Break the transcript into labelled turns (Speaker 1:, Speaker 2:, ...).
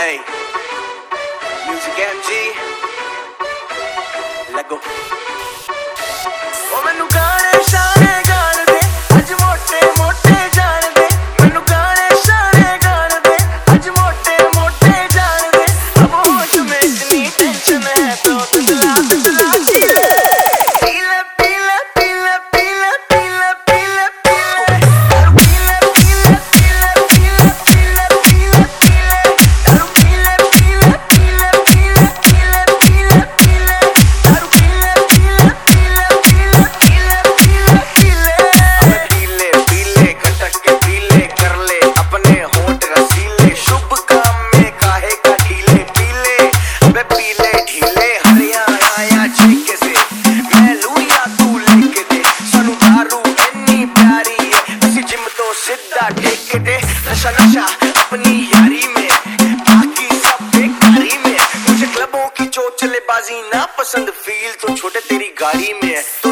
Speaker 1: Hey, Music MG, let go. Oh, मैनू गाने शाने गान दे, आज मोटे मोटे जान दे। मैनू गाने शाने गान दे, आज मोटे मोटे जान दे। अब होश में इतनी टेंशन है तो तुझला तुझला पीले पीले पीले पीले पीले पीले पीले पीले पीले पीले पीले पीले पीले पीले दारू पीले पीले पीले पीले पीले पीले पीले दारू पीले पीले पीले पीले पीले पीले पीले पीले पीले खटक के पीले कर ले अपने होंठ रसीले शुभ काम में काहे का ढीले पीले अबे पीले ढीले हरियाणा आया छीके से मैं लूं या तू लेके दे सानू दारू इतनी प्यारी है उसी जिम तो सीधा ठेके दे नशा नशा अपनी यारी में बाकी सब बेकारी में मुझे क्लबों की चोचलेबाजी ना पसंद फील तो छोटे तेरी गाड़ी में है